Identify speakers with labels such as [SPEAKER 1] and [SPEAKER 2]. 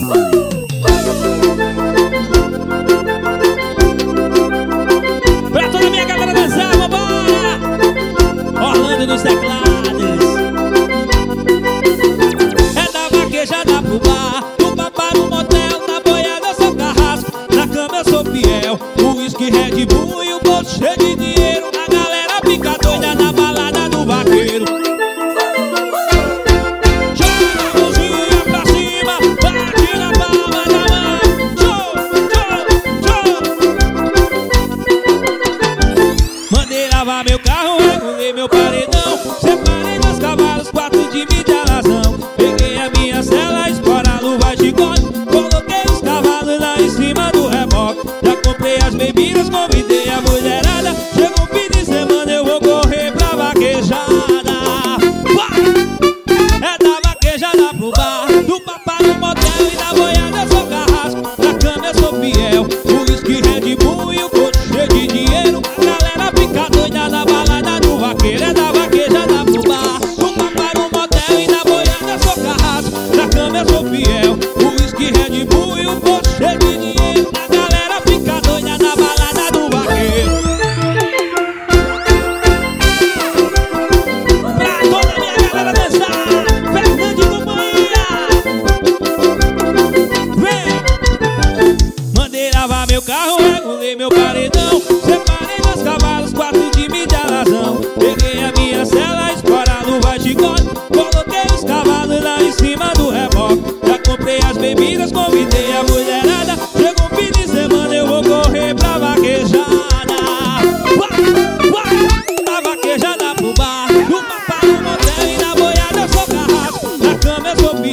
[SPEAKER 1] Pra toda a minha galera dançar, vambora! Orlando nos teclados. É da vaquejada pro bar, do papá no motel, na boiada eu sou carrasco, na cama eu sou fiel. O whisky, Red Bull e o bolso cheio de dinheiro. A galera fica doida na balada do vaqueiro. Joga a mãozinha pra cima, bate na palma da mão. Show, show, show. Mandei lavar meu carro, regulei meu paredão, separei meus cavalos, 4 de mídia razão. Peguei a minha cela, espora a luva de gole, coloquei os cavalos lá em cima do reboque. Já comprei as bebidas, convidei a mulherada. Chegou o fim de semana, eu vou correr pra vaquejada. Vai! É da vaquejada pro bar, do papá no motel e na boiada eu sou carrasco, na cama eu sou fiel. O whisky, Red Bull e o couro cheio de dinheiro. A galera fica doida na balada do vaqueiro. É da vaquejada pro bar, do papá no motel e na boiada eu sou carrasco, na cama eu sou fiel. O whisky, Red Bull e o couro cheio de dinheiro. A galera fica doida na balada do vaqueiro. Pra toda a minha galera dançar, Fernando e companhia. Vem! Mandei lavar meu carro, regulei meu paredão, separei meus cavalos, 4 de mídia razão. Peguei a minha cela, espora a luva de gole, coloquei os cavalos lá em cima do reboque. Já comprei as bebidas, convidei a mulherada. Chegou o fim de semana, eu vou correr pra vaquejada. Vai, vai! Da vaquejada pro bar, do papá no motel e na boiada eu sou carrasco, na cama eu sou fiel.